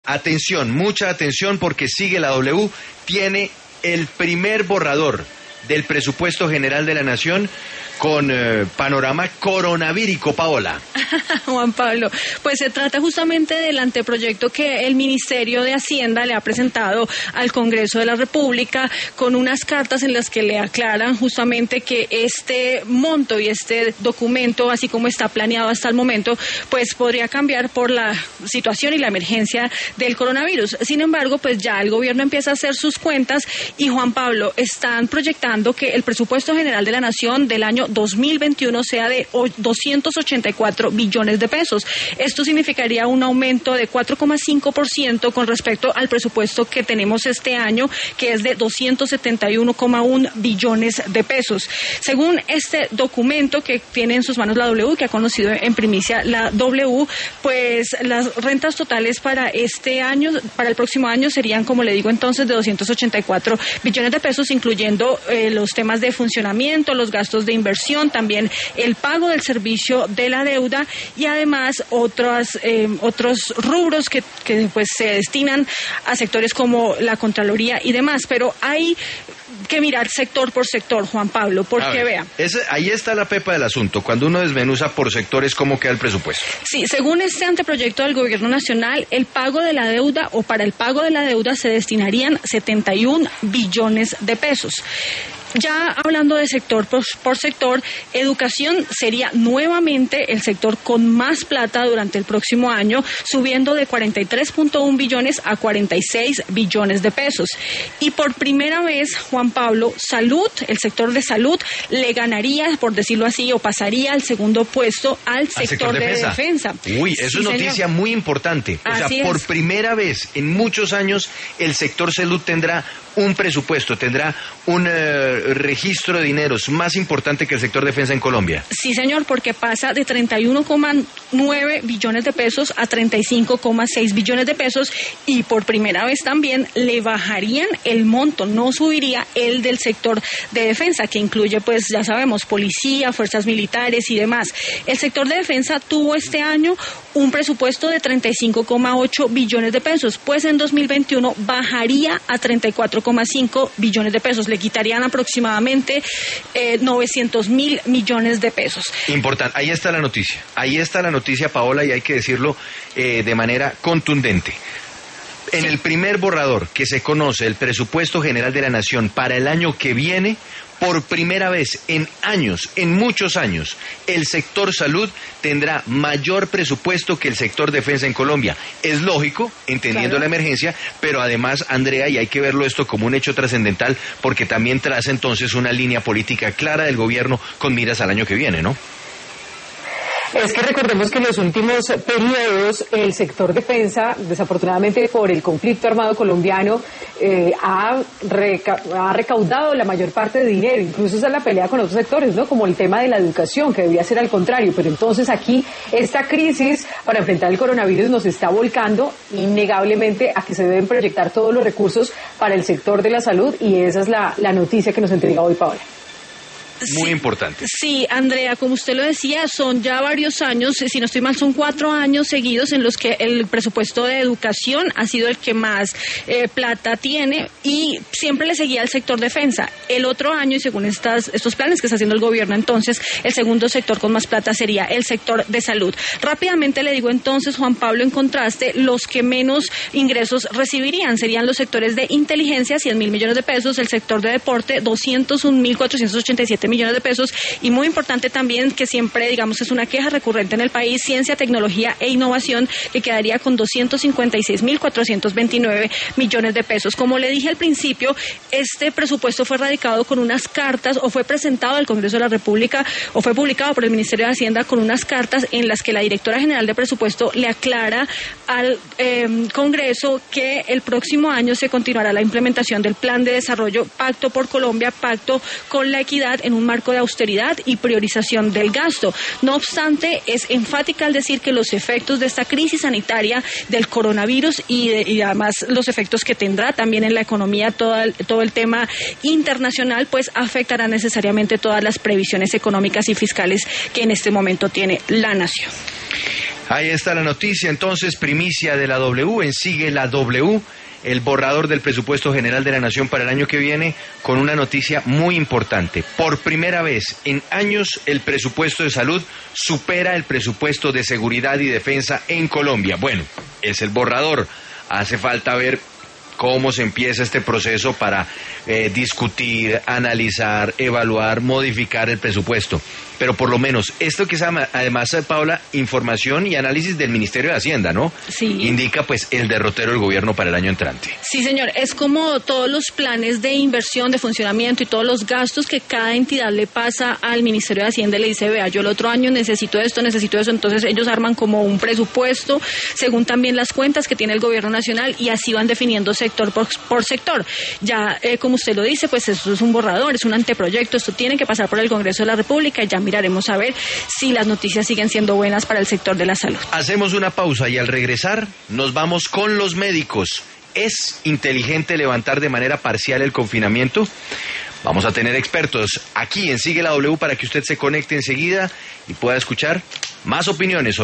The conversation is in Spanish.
atención, mucha atención, porque sigue la W, tiene el primer borrador del presupuesto general de la Nación con panorama coronavírico, Paola. Juan Pablo, pues se trata justamente del anteproyecto que el Ministerio de Hacienda le ha presentado al Congreso de la República, con unas cartas en las que le aclaran justamente que este monto y este documento, así como está planeado hasta el momento, pues podría cambiar por la situación y la emergencia del coronavirus. Sin embargo, pues ya el gobierno empieza a hacer sus cuentas y, Juan Pablo, están proyectando que el presupuesto general de la Nación del año 2021 sea de 284 billones de pesos. Esto significaría un aumento de 4,5% con respecto al presupuesto que tenemos este año, que es de 271,1 billones de pesos. Según este documento que tiene en sus manos la W, que ha conocido en primicia la W, pues las rentas totales para este año, para el próximo año, serían, como le digo entonces, de 284 billones de pesos, incluyendo los temas de funcionamiento, los gastos de inversión, también el pago del servicio de la deuda y además otros rubros que pues se destinan a sectores como la Contraloría y demás. Pero hay que mirar sector por sector, Juan Pablo, porque vea. Ahí está la pepa del asunto, cuando uno desmenuza por sectores cómo queda el presupuesto. Sí, según este anteproyecto del Gobierno Nacional, el pago de la deuda o para el pago de la deuda se destinarían 71 billones de pesos. Ya hablando de sector por sector, educación sería nuevamente el sector con más plata durante el próximo año, subiendo de 43.1 billones a 46 billones de pesos. Y por primera vez, Juan Pablo, salud, el sector de salud, le ganaría, por decirlo así, o pasaría al segundo puesto al sector de defensa. Uy, eso es noticia muy importante. O sea, por primera vez en muchos años, el sector salud tendrá un presupuesto, tendrá un registro de dineros más importante que el sector defensa en Colombia. Sí, señor, porque pasa de 31,9 billones de pesos a 35,6 billones de pesos y por primera vez también le bajarían el monto, no subiría el del sector de defensa, que incluye, pues ya sabemos, policía, fuerzas militares y demás. El sector de defensa tuvo este año un presupuesto de 35,8 billones de pesos, pues en 2021 bajaría a 34,5 billones de pesos, le quitarían aproximadamente 900.000 millones de pesos. Importante, ahí está la noticia, Paola, y hay que decirlo de manera contundente. En el primer borrador que se conoce el presupuesto general de la Nación para el año que viene, por primera vez en años, en muchos años, el sector salud tendrá mayor presupuesto que el sector defensa en Colombia. Es lógico, entendiendo la emergencia, pero además, Andrea, y hay que verlo esto como un hecho trascendental, porque también traza entonces una línea política clara del gobierno con miras al año que viene, ¿no? Es que recordemos que en los últimos periodos el sector defensa, desafortunadamente por el conflicto armado colombiano, ha recaudado la mayor parte de dinero, incluso esa es la pelea con otros sectores, ¿no? Como el tema de la educación, que debía ser al contrario, pero entonces aquí esta crisis para enfrentar el coronavirus nos está volcando innegablemente a que se deben proyectar todos los recursos para el sector de la salud y esa es la noticia que nos entrega hoy Paola. Muy importante. Sí, Andrea, como usted lo decía, son ya varios años, si no estoy mal, son 4 años seguidos en los que el presupuesto de educación ha sido el que más plata tiene y siempre le seguía al sector defensa. El otro año, y según estos planes que está haciendo el gobierno, entonces, el segundo sector con más plata sería el sector de salud. Rápidamente le digo entonces, Juan Pablo, en contraste, los que menos ingresos recibirían serían los sectores de inteligencia, 100.000 millones de pesos, el sector de deporte, 201.487 millones de pesos y muy importante también que siempre digamos es una queja recurrente en el país, ciencia, tecnología e innovación, que quedaría con 256.429 millones de pesos. Como le dije al principio, este presupuesto fue radicado con unas cartas o fue presentado al Congreso de la República o fue publicado por el Ministerio de Hacienda con unas cartas en las que la directora general de presupuesto le aclara al Congreso que el próximo año se continuará la implementación del Plan de Desarrollo Pacto por Colombia, Pacto con la Equidad, en un marco de austeridad y priorización del gasto. No obstante, es enfática al decir que los efectos de esta crisis sanitaria del coronavirus y además los efectos que tendrá también en la economía, todo el tema internacional, pues afectará necesariamente todas las previsiones económicas y fiscales que en este momento tiene la nación. Ahí está la noticia, entonces, primicia de la W, en Sigue la W, el borrador del presupuesto general de la Nación para el año que viene, con una noticia muy importante. Por primera vez en años, el presupuesto de salud supera el presupuesto de seguridad y defensa en Colombia. Bueno, es el borrador. Hace falta ver cómo se empieza este proceso para discutir, analizar, evaluar, modificar el presupuesto. Pero por lo menos, esto que es además, Paula, información y análisis del Ministerio de Hacienda, ¿no? Sí. Indica pues el derrotero del gobierno para el año entrante. Sí, señor, es como todos los planes de inversión, de funcionamiento y todos los gastos que cada entidad le pasa al Ministerio de Hacienda y le dice, vea, yo el otro año necesito esto, entonces ellos arman como un presupuesto según también las cuentas que tiene el gobierno nacional y así van definiendo sector por sector. Ya, como usted lo dice, pues esto es un borrador, es un anteproyecto, esto tiene que pasar por el Congreso de la República y ya miraremos a ver si las noticias siguen siendo buenas para el sector de la salud. Hacemos una pausa y al regresar nos vamos con los médicos. ¿Es inteligente levantar de manera parcial el confinamiento? Vamos a tener expertos aquí en Sigue la W para que usted se conecte enseguida y pueda escuchar más opiniones.